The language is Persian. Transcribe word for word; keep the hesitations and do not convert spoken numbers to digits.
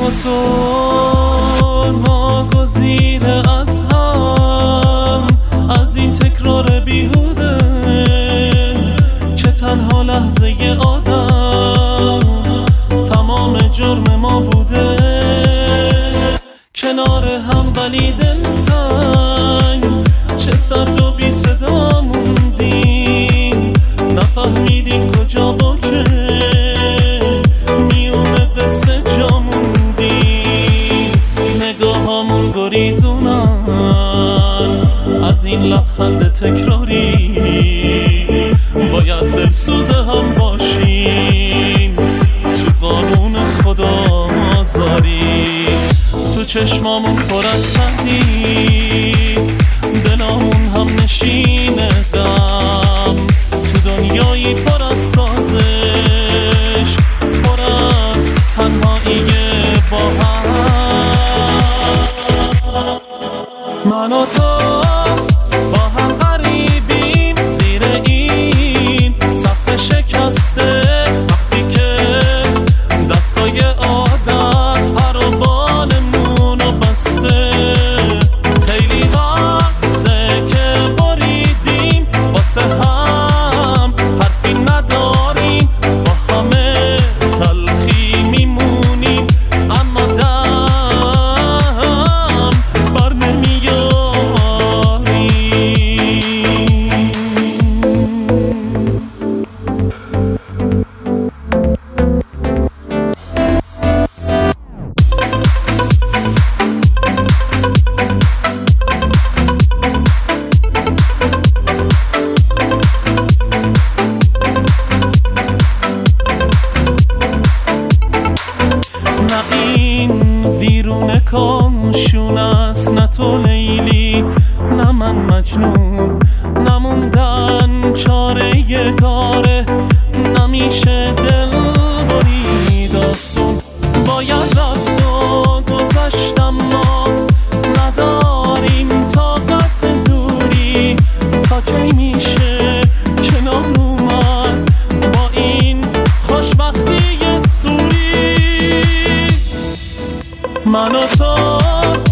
و تو ناگزیر از هم، از این تکرار بیهوده که تنها لحظه عادت تمام جرم ما بوده. کنار هم ولی دلتنگ، چه سرد و بی صدا موندیم، نفهمیدیم کجا و که میونه قصه جا موندیم. نگاهامون گریزونن از این لبخند تکراری، باید دلسوز هم باشیم تو قانون خدا آزاری. تو چشمامون پر از خندی، دلامون هم نشینه غم، تو دنیایی پر از سازش، پر از تنهایی با هم. من و تو با هم غریبیم زیر این سقف شکسته، وقتی که دستای عادت پر و بالمون رو بسته. خیلی وقته که بریدیم واسه هم، حرفی نداریم، با همه تلخی میمونیم، اما دم بر نمیاریم. نه این ویرون کاموشون است، نه تو لیلی نه من مجنون، نموندن چاره یگاره، نمیشه دل بری داستون. باید رفت و گذشتم، ما نداریم طاقت دوری، تا کی میشه کنار اومد با این خوشبختی سوری. من و تو